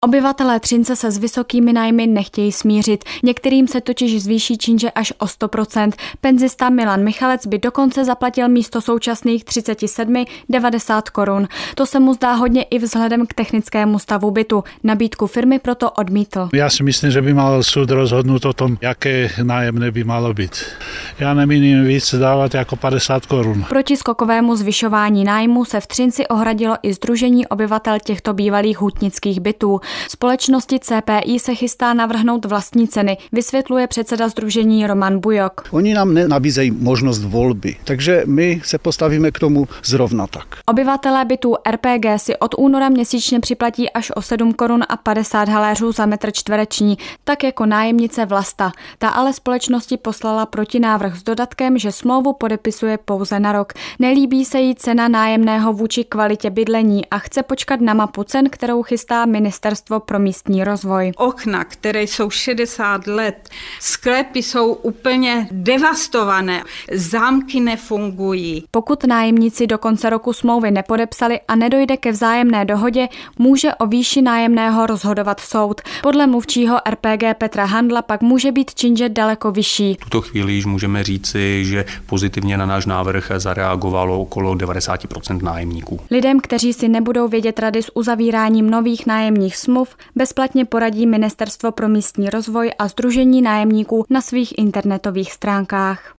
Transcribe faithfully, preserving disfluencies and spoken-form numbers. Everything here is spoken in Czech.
Obyvatelé Třince se s vysokými nájmy nechtějí smířit. Některým se totiž zvýší činže až o sto procent. Penzista Milan Michalec by dokonce zaplatil místo současných třicet sedm devadesát korun. To se mu zdá hodně i vzhledem k technickému stavu bytu. Nabídku firmy proto odmítl. Já si myslím, že by mal súd rozhodnout o tom, jaké nájemné by malo být. Já nemíním víc dávat jako padesát korun. Proti skokovému zvyšování nájmu se v Třinci ohradilo i Sdružení obyvatel těchto bývalých hutnických bytů. Společnosti C P I se chystá navrhnout vlastní ceny, vysvětluje předseda sdružení Roman Bujok. Oni nám nenabízejí možnost volby, takže my se postavíme k tomu zrovna tak. Obyvatelé bytů R P G si od února měsíčně připlatí až o sedm korun a padesát haléřů za metr čtvereční, tak jako nájemnice Vlasta. Ta ale společnosti poslala protinávrh s dodatkem, že smlouvu podepisuje pouze na rok. Nelíbí se jí cena nájemného vůči kvalitě bydlení a chce počkat na mapu cen, kterou chystá Ministerstvo pro místní rozvoj. Okna, které jsou šedesát let, sklepy jsou úplně devastované, zámky nefungují. Pokud nájemníci do konce roku smlouvy nepodepsali a nedojde ke vzájemné dohodě, může o výši nájemného rozhodovat soud. Podle mluvčího R P G Petra Handla pak může být činže daleko vyšší. V tuto chvíli již můžeme říci, že pozitivně na náš návrh zareagovalo okolo devadesát procent nájemníků. Lidem, kteří si nebudou vědět rady s uzavíráním nových nájemních smluv, bezplatně poradí Ministerstvo pro místní rozvoj a Sdružení nájemníků na svých internetových stránkách.